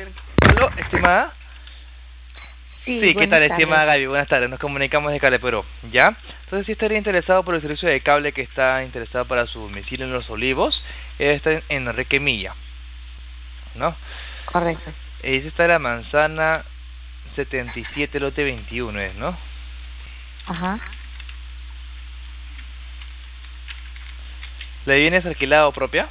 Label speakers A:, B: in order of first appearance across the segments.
A: Aló, estimada.
B: Sí,
A: Sí, ¿qué
B: buenas
A: tal, estimada
B: tardes.
A: Gaby? Buenas tardes, nos comunicamos de Cable Perú, ¿ya? Entonces, si estaría interesado por el servicio de cable que está interesado para su domicilio en Los Olivos, está en Enrique Milla, ¿no?
B: Correcto.
A: Esa está la manzana 77, lote 21 es, ¿no?
B: Ajá.
A: ¿La vivienda es alquilada o propia?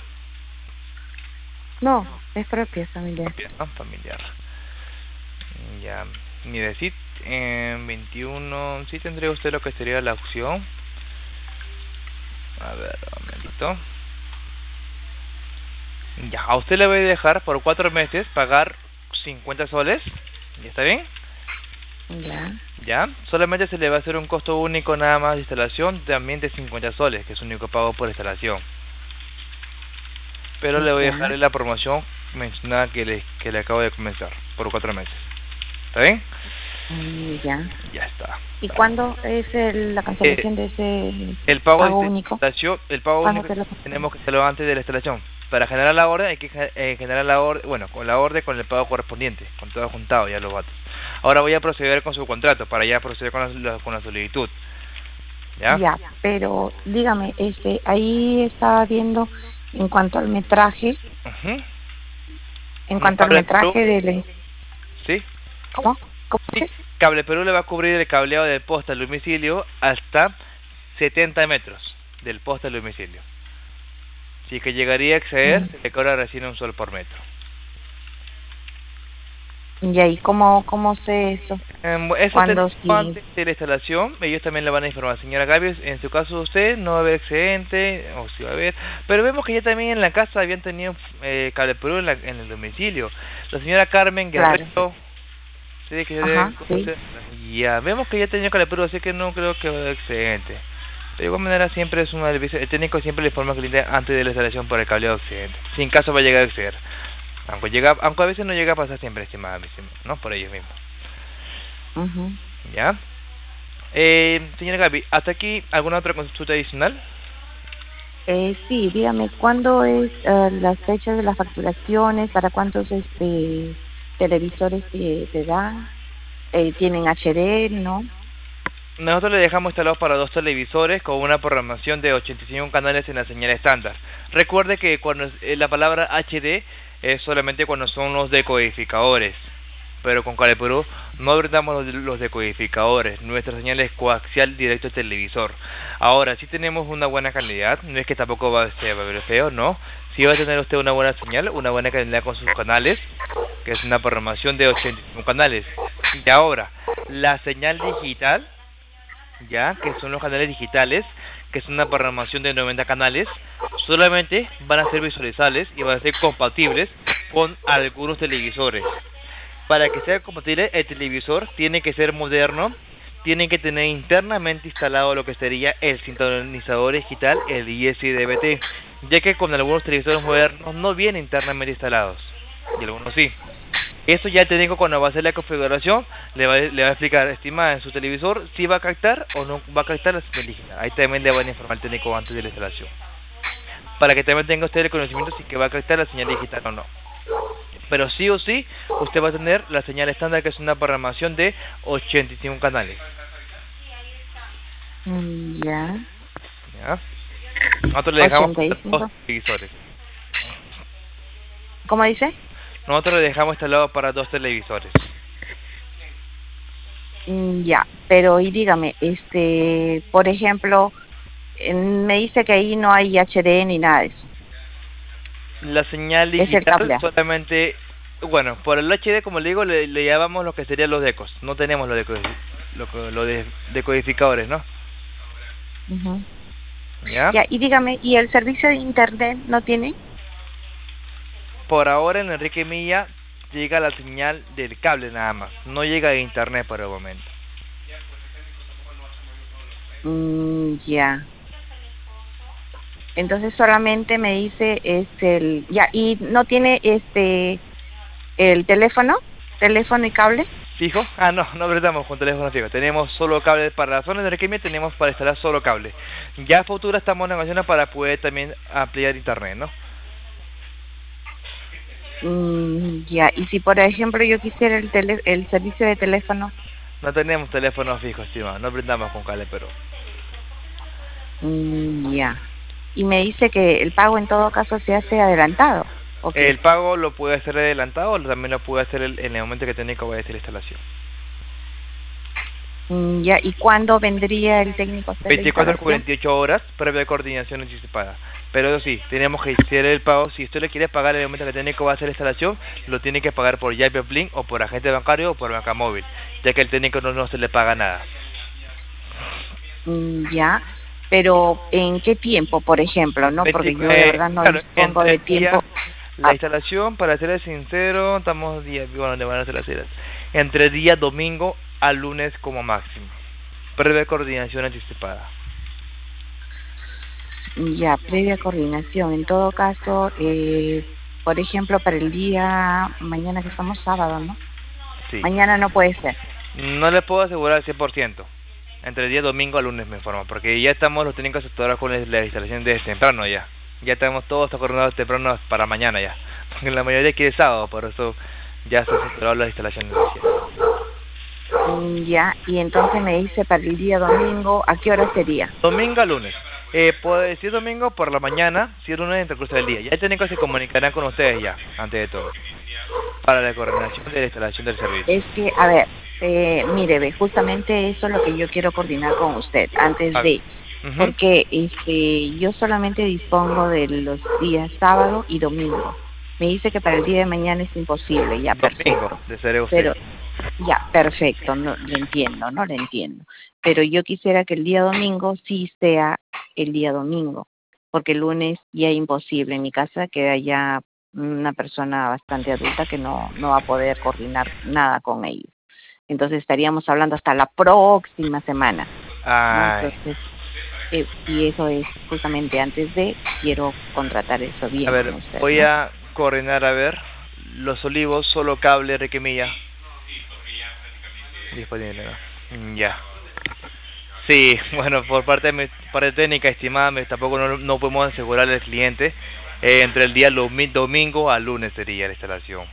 B: No, es propia familiar.
A: Propia, ¿no? Familiar. Ya, mire, sí, en 21, sí tendría usted lo que sería la opción. A ver, un momentito. Ya, a usted le voy a dejar por 4 meses pagar 50 soles. ¿Ya está bien?
B: Ya.
A: Ya, solamente se le va a hacer un costo único nada más de instalación, también de 50 soles, que es el único pago por instalación. Pero le voy a dejar
B: Ya.
A: en la promoción mencionada que le acabo de comenzar, por 4 meses. ¿Está bien?
B: Ya.
A: Ya está.
B: ¿Y cuándo es la
A: Eh,
B: cancelación de ese
A: el pago
B: pago
A: de
B: único?
A: instalación, el pago
B: ¿Cuándo
A: único
B: se lo
A: tenemos que hacerlo antes de la instalación. Para generar la orden hay que generar la orden, bueno, con la orden con el pago correspondiente, con todo juntado ya los datos. Ahora voy a proceder con su contrato para ya proceder con la solicitud. ¿Ya?
B: Ya, pero dígame, ahí estaba viendo en cuanto al metraje,
A: Ujú.
B: en
A: No,
B: cuanto al
A: Cable Perú,
B: metraje del...
A: sí,
B: ¿Cómo? ¿Cómo
A: sí,
B: dices?
A: Cable Perú le va a cubrir el cableado del poste al domicilio hasta 70 metros del poste al domicilio. Si es que llegaría a exceder,
B: Mm,
A: se le cobra recién un sol por metro.
B: Ya, ¿y cómo sé eso?
A: Eso
B: Cuando
A: tendremos
B: sí...
A: antes de la instalación, ellos también le van a informar. Señora Gaby, en su caso usted no va a haber excedente, o si va a haber, pero vemos que ya también en la casa habían tenido Cable Perú en el domicilio. La señora Carmen
B: Claro.
A: Guerrero, sí, que se debe
B: Ajá, sí.
A: conocer. Ya, vemos que ya tenía Cable Perú, así que no creo que va a haber excedente. De igual manera, siempre es el técnico siempre le informa al cliente antes de la instalación por el cableado excedente, si en caso va a llegar a exceder. Aunque a veces no llega a pasar siempre, estimada, ¿no? Por ellos mismos.
B: Ujú.
A: ¿Ya? Señora Gaby, ¿hasta aquí alguna otra consulta adicional?
B: Sí, dígame, ¿cuándo es las fechas de las facturaciones? ¿Para cuántos televisores te dan? ¿Tienen HD, no?
A: Nosotros le dejamos instalados para 2 televisores con una programación de 85 canales en la señal estándar. Recuerde que cuando la palabra HD es solamente cuando son los decodificadores, pero con Cable Perú no brindamos los decodificadores, nuestra señal es coaxial directo al televisor. Ahora, si tenemos una buena calidad, no es que tampoco va a ver feo, no. Si va a tener usted una buena señal, una buena calidad con sus canales, que es una programación de 85 canales. Y ahora, la señal digital, ya que son los canales digitales, que es una programación de 90 canales, solamente van a ser visualizables y van a ser compatibles con algunos televisores. Para que sea compatible, el televisor tiene que ser moderno, tiene que tener internamente instalado lo que sería el sintonizador digital, el ISDBT, ya que con algunos televisores modernos no vienen internamente instalados, y algunos sí. Esto ya el técnico cuando va a hacer la configuración le va a explicar, estimada, en su televisor si va a captar o no va a captar la señal digital. Ahí también le van a informar al técnico antes de la instalación. Para que también tenga usted el conocimiento si que va a captar la señal digital o no. Pero sí o sí, usted va a tener la señal estándar, que es una programación de 85 canales.
B: Ya,
A: ¿Ya? Nosotros le dejamos
B: ochenta y
A: dos
B: cinco.
A: televisores.
B: ¿Cómo dice?
A: Nosotros le dejamos instalado para 2 televisores.
B: Ya, pero y dígame, por ejemplo, me dice que ahí no hay HD ni nada de eso.
A: La señal
B: Es el
A: digital
B: cable.
A: solamente, bueno, por el HD, como le digo, le llamamos lo que serían los decos. No tenemos lo de decodificadores, ¿no?
B: Ujú.
A: ¿Ya?
B: Ya, y dígame, ¿y el servicio de internet no tiene?
A: Por ahora en Enrique Milla llega la señal del cable nada más. No llega a internet por el momento.
B: Ya. Entonces solamente me dice ya, y no tiene el teléfono y cable.
A: ¿Fijo? Ah, no, no prestamos con teléfono fijo. Tenemos solo cable para la zona de Enrique Milla, tenemos para instalar solo cable. Ya a futuro estamos negociando para poder también ampliar internet, ¿no?
B: Ya, y si por ejemplo yo quisiera el servicio de teléfono,
A: No tenemos teléfono fijo, estimado, no brindamos con cable, pero
B: ya. Y me dice que el pago en todo caso se hace adelantado, ¿ok?
A: el pago lo puede hacer adelantado o también lo puede hacer en el momento que técnico vaya a hacer la instalación.
B: Ya, ¿y cuándo vendría el técnico a hacer la
A: 24 a
B: instalación?
A: 48 horas previa coordinación anticipada. Pero eso sí, tenemos que hacer el pago. Si usted le quiere pagar en el momento que el técnico va a hacer la instalación, lo tiene que pagar por Yape Link o por agente bancario o por banca móvil, ya que el técnico no se le paga nada.
B: Ya, pero ¿en qué tiempo, por ejemplo? No, porque yo de verdad no
A: Claro,
B: dispongo de tiempo.
A: La instalación, para ser sincero, estamos bueno, de van a ser las horas. Entre día domingo a lunes como máximo. Previa coordinación anticipada.
B: Ya, previa coordinación. En todo caso, por ejemplo, para el día, mañana que estamos sábado, ¿no?
A: Sí.
B: Mañana no puede ser.
A: No le puedo asegurar al 100%. Entre día domingo a lunes me informo, porque ya estamos los técnicos sectores con la instalación desde temprano ya. Ya tenemos todos coordinados temprano para mañana ya. Porque la mayoría quiere sábado, por eso ya está sectorado las instalaciones.
B: Ya, y entonces me dice para el día domingo, ¿a qué hora sería?
A: Domingo a lunes. Si es domingo por la mañana, si es lunes en el curso del día. Ya el técnico se comunicarán con ustedes ya, antes de todo. Para la coordinación de la instalación del servicio.
B: Es que, a ver, mire, ve, justamente eso es lo que yo quiero coordinar con usted antes de, porque yo solamente dispongo de los días sábado y domingo. Me dice que para el día de mañana es imposible, ya, perfecto.
A: De ser usted.
B: Pero, ya, perfecto, no, lo entiendo, no lo entiendo. Pero yo quisiera que el día domingo sí sea el día domingo, porque el lunes ya es imposible. En mi casa queda ya una persona bastante adulta que no va a poder coordinar nada con ellos. Entonces estaríamos hablando hasta la próxima semana, ¿no? Entonces, y eso es justamente antes de, quiero contratar eso bien.
A: A ver,
B: con usted,
A: voy
B: ¿no?
A: a coordinar, a ver, Los Olivos, solo cable, requemilla. Disponible, ¿no? Ya. Sí, bueno, por parte de mi parte técnica, estimada, tampoco no podemos asegurarle al cliente. Entre el día domingo a lunes sería la instalación.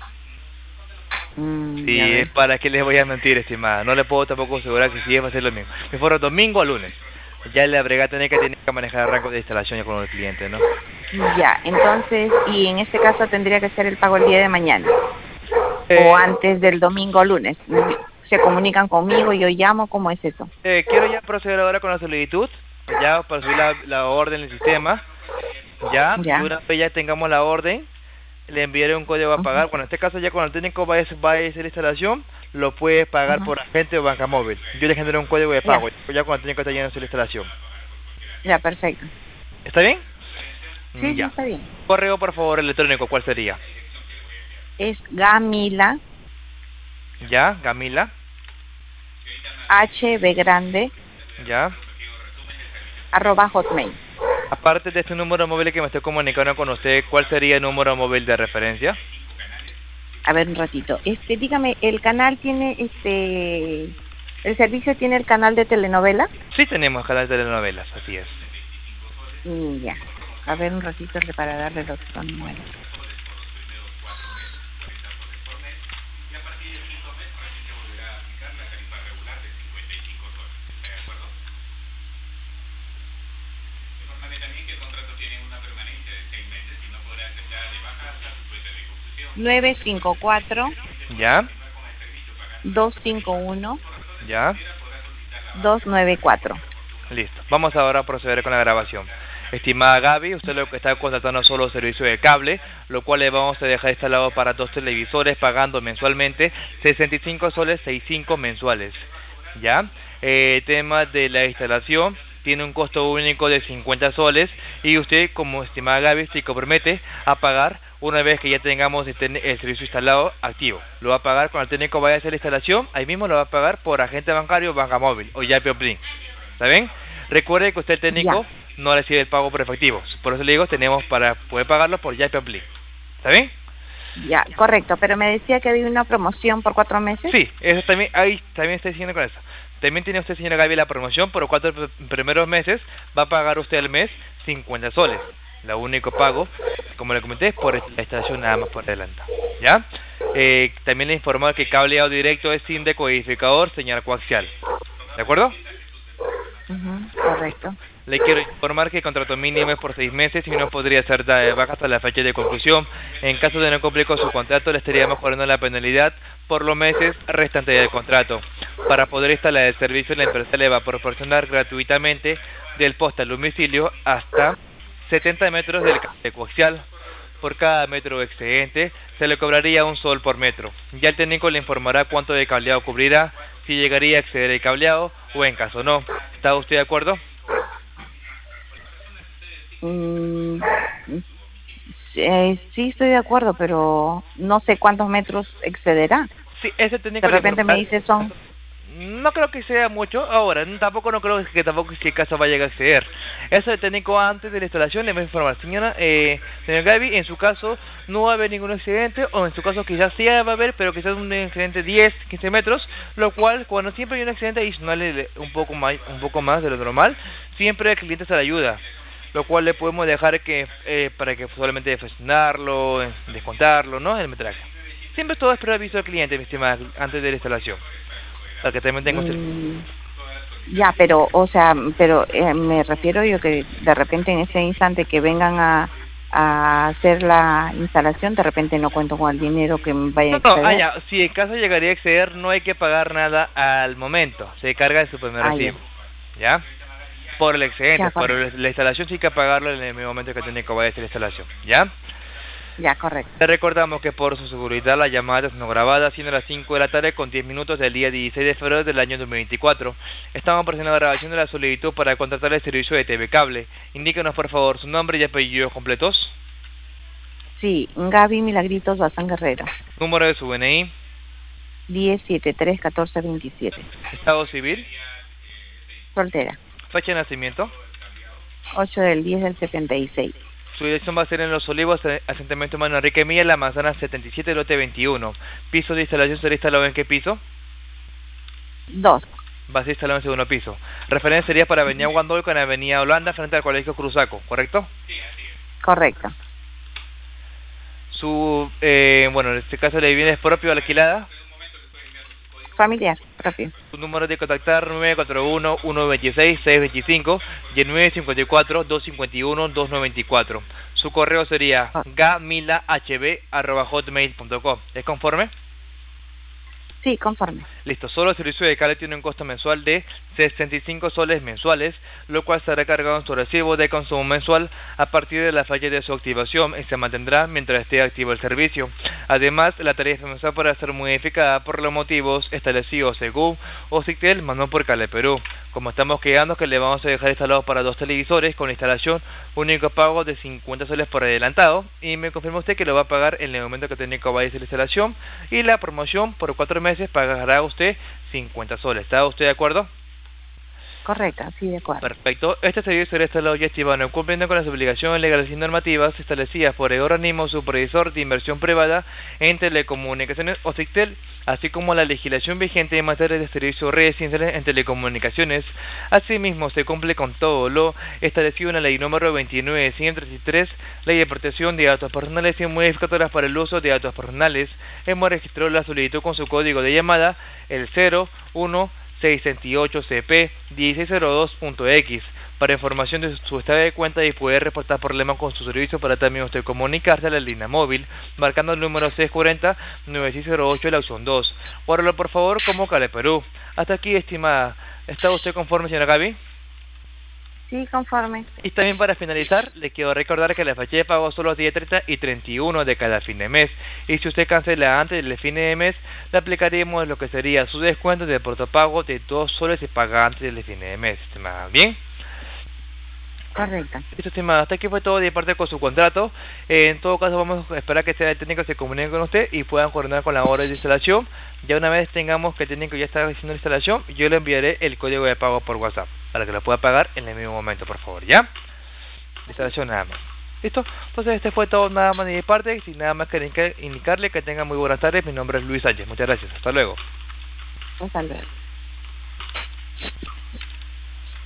A: Sí, para qué les voy a mentir, estimada. No le puedo tampoco asegurar que sí va a ser lo mismo. Me fueron domingo a lunes. Ya la brigada tiene que manejar el rango de instalación ya con el cliente, ¿no?
B: Ya, entonces, y en este caso tendría que ser el pago el día de mañana. O antes del domingo o lunes. Se comunican conmigo, yo llamo, ¿cómo es eso?
A: Quiero ya proceder ahora con la solicitud, ya para subir la orden en el sistema. Ya. Y una vez ya tengamos la orden, le enviaré un código a pagar. Bueno, en este caso ya cuando el técnico vaya a hacer la instalación, lo puede pagar por agente o banca móvil. Yo le genero un código de pago, ya cuando el técnico está yendo a hacer la instalación.
B: Ya, perfecto.
A: ¿Está bien?
B: Sí, ya. Está bien.
A: Correo, por favor, electrónico, ¿cuál sería?
B: Es Gamila.
A: Ya, Gamila.
B: HB grande.
A: Ya.
B: @hotmail.
A: Aparte de este número móvil que me estoy comunicando con usted, ¿cuál sería el número móvil de referencia?
B: A ver, un ratito. Dígame, ¿el canal tiene, el servicio tiene el canal de telenovela?
A: Sí, tenemos canal de telenovelas, así es.
B: Ya. A ver, un ratito para darle los números. (954)
A: ¿Ya?
B: 251
A: ¿Ya?
B: 294.
A: Listo. Vamos ahora a proceder con la grabación. Estimada Gaby, usted lo que está contratando solo servicio de cable, lo cual le vamos a dejar instalado para 2 televisores pagando mensualmente 65 soles, 65 mensuales. ¿Ya? Tema de la instalación, tiene un costo único de 50 soles y usted, como estimada Gaby, se compromete a pagar una vez que ya tengamos el servicio instalado activo. Lo va a pagar cuando el técnico vaya a hacer la instalación, ahí mismo lo va a pagar por agente bancario, banca móvil o Yape Link. ¿Está bien? Recuerde que usted, el técnico, no recibe el pago por efectivo. Por eso le digo, tenemos para poder pagarlo por Yape Link. ¿Está bien?
B: Ya, correcto. Pero me decía que había una promoción por 4 meses.
A: Sí, eso también, ahí también está diciendo con eso. También tiene usted, señora Gaby, la promoción por los 4 primeros meses. Va a pagar usted al mes 50 soles. Lo único pago, como le comenté, es por la instalación nada más por adelantado, ¿ya? También le informo que cableado directo es sin decodificador, señal coaxial, ¿de acuerdo?
B: Correcto.
A: Le quiero informar que el contrato mínimo es por 6 meses y no podría ser de baja hasta la fecha de conclusión. En caso de no cumplir con su contrato, le estaría mejorando la penalidad por los meses restantes del contrato. Para poder instalar el servicio, la empresa le va a proporcionar gratuitamente del poste al domicilio hasta 70 metros del cable coaxial. Por cada metro excedente, se le cobraría $1 por metro. Ya el técnico le informará cuánto de cableado cubrirá, si llegaría a exceder el cableado o en caso no. ¿Está usted de acuerdo?
B: Sí, estoy de acuerdo, pero no sé cuántos metros excederá.
A: Sí, ese técnico
B: de repente me dice son...
A: No creo que sea mucho. Ahora, tampoco no creo que tampoco si el caso va a llegar a exceder. Eso el técnico antes de la instalación le va a informar. Señora, señor Gaby, en su caso no va a haber ningún accidente, o en su caso quizás sí va a haber, pero quizás un accidente 10, 15 metros, lo cual cuando siempre hay un accidente adicional un poco más de lo normal, siempre el cliente se le ayuda, lo cual le podemos dejar que para que solamente fraccionarlo, descontarlo, ¿no? El metraje. Siempre todo es preaviso al cliente, mi estimada, antes de la instalación, para que también tenga
B: Ya, pero, o sea, me refiero yo que de repente en ese instante que vengan a hacer la instalación, de repente no cuento con el dinero que me vaya a exceder.
A: Ya, si en caso llegaría a exceder, no hay que pagar nada al momento, se carga de su primer recibo, ¿ya? Por el excedente,
B: ya,
A: por la instalación sí hay que pagarlo en el mismo momento que tiene que vaya a hacer la instalación, ¿ya?
B: Ya, correcto.
A: Te recordamos que por su seguridad la llamada es no grabada, siendo las 5 de la tarde con 10 minutos del día 16 de febrero del año 2024. Estamos presentando la grabación de la solicitud para contratar el servicio de TV Cable. Indíquenos por favor su nombre y apellidos completos.
B: Sí, Gaby Milagritos Bazán Guerrero.
A: Número de su DNI.
B: 1073-1427.
A: Estado civil.
B: Soltera.
A: Fecha de nacimiento.
B: 8/10/76.
A: Su dirección va a ser en Los Olivos, asentamiento humano Enrique Milla, la manzana 77, lote 21. ¿Piso de instalación será instalado en qué piso?
B: 2.
A: Va a ser instalado en segundo piso. Referencia sería para Avenida Guandol con Avenida Holanda, frente al Colegio Cruzaco, ¿correcto?
B: Correcto.
A: Su, bueno, en este caso la vivienda es propia o alquilada.
B: Familiar, propio.
A: Su número de contactar 941-126-625 y el 954-251-294. Su correo sería gamilahb@hotmail.com. ¿Es conforme?
B: Sí, conforme.
A: Listo, solo el servicio de cable tiene un costo mensual de 65 soles mensuales, lo cual será cargado en su recibo de consumo mensual a partir de la fecha de su activación y se mantendrá mientras esté activo el servicio. Además, la tarifa mensual podrá ser modificada por los motivos establecidos según OSICTEL, más no por Cable Perú. Como estamos quedando que le vamos a dejar instalados para 2 televisores con instalación, único pago de 50 soles por adelantado, y me confirma usted que lo va a pagar en el momento que técnico vaya a hacer la instalación, y la promoción por 4 meses pagará usted 50 soles. ¿Está usted de acuerdo?
B: Correcto, sí, de acuerdo.
A: Perfecto. Este servicio será instalado y activado cumpliendo con las obligaciones legales y normativas establecidas por el organismo supervisor de inversión privada en telecomunicaciones OSICTEL, así como la legislación vigente en materia de servicios residenciales en telecomunicaciones. Asimismo, se cumple con todo lo establecido en la ley número 29.133, Ley de Protección de Datos Personales y modificadoras para el uso de datos personales. Hemos registrado la solicitud con su código de llamada, el 01668CP1602.x. Para información de su estado de cuenta y poder reportar problemas con su servicio, para también usted comunicarse a la línea móvil, marcando el número 640-9608 la opción 2. Guárdalo por favor como Cable Perú. Hasta aquí, estimada. ¿Está usted conforme, señora Gaby?
B: Sí, conforme.
A: Y también para finalizar, le quiero recordar que la fecha de pago son los días 30 y 31 de cada fin de mes. Y si usted cancela antes del fin de mes, le aplicaríamos lo que sería su descuento de portopago de 2 soles si paga antes del fin de mes. ¿Bien?
B: Correcto.
A: Listo, estimada. Hasta aquí fue todo de parte con su contrato. En todo caso, vamos a esperar que sea el técnico se comunique con usted y puedan coordinar con la hora de instalación. Ya una vez tengamos que el técnico ya está haciendo la instalación, yo le enviaré el código de pago por WhatsApp para que lo pueda pagar en el mismo momento, por favor, ¿ya? Instalación nada más. ¿Listo? Entonces este fue todo nada más de mi parte. Sin nada más que indicarle, que tenga muy buenas tardes. Mi nombre es Luis Sánchez. Muchas gracias. Hasta luego.
B: Hasta luego.